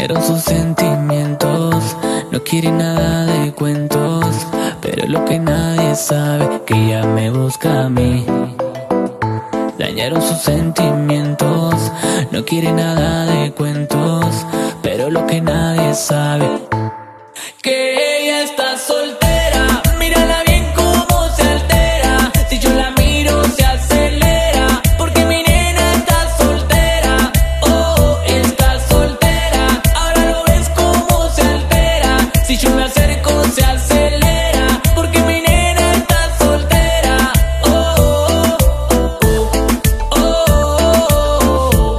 Dañaron sus sentimientos, no quiere nada de cuentos, pero lo que nadie sabe, que ella me busca a mí. Dañaron sus sentimientos, no quiere nada de cuentos, pero lo que nadie sabe, que ella está soltera. Mírala bien cómo se altera, si yo la miro se acelera, porque mi nena está soltera. Oh, está soltera. Ahora lo ves cómo se altera, si yo me acerco se acelera, porque mi nena está soltera. Oh, oh, oh,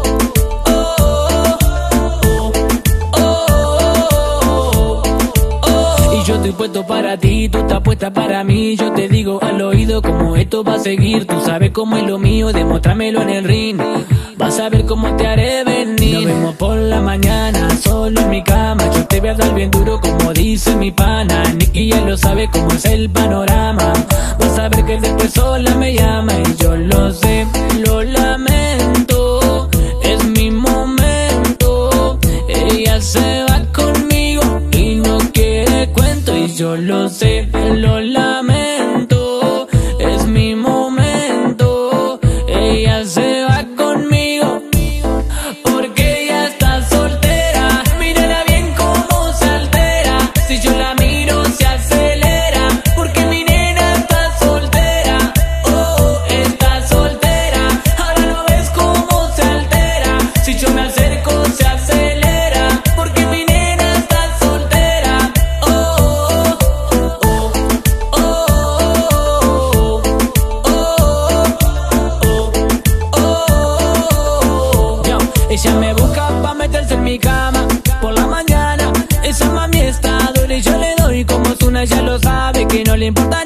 oh, oh. Y yo estoy puesto para ti, tú estás puesta para mí. Yo te digo al oído cómo esto va a seguir. Tú sabes cómo es lo mío, demuéstramelo en el ring. Vas a ver cómo te haré venir. Nos vemos por la mañana, solo en mi cama. Yo te voy a dar bien duro como dice mi pana. Nicky ya lo sabe cómo es el panorama. Vas a ver que después sola me llama. Y yo lo sé, lo lamento, es mi momento. Ella se va conmigo y no quiere cuento. Y yo lo sé, lo lamento, es mi momento. Ella se va conmigo porque ella está soltera. Mírala bien cómo se altera, si yo la miro se acelera, porque mi nena está soltera. Oh, está soltera. Ahora lo ves cómo se altera, si yo me acerco se acelera, porque mi nena está soltera. Oh, oh, oh, oh, oh, oh. Yo, ella me busca pa' meterse en mi cama por la mañana. Esa mami está dura y yo le doy como Ozuna. Ella lo sabe que no le importa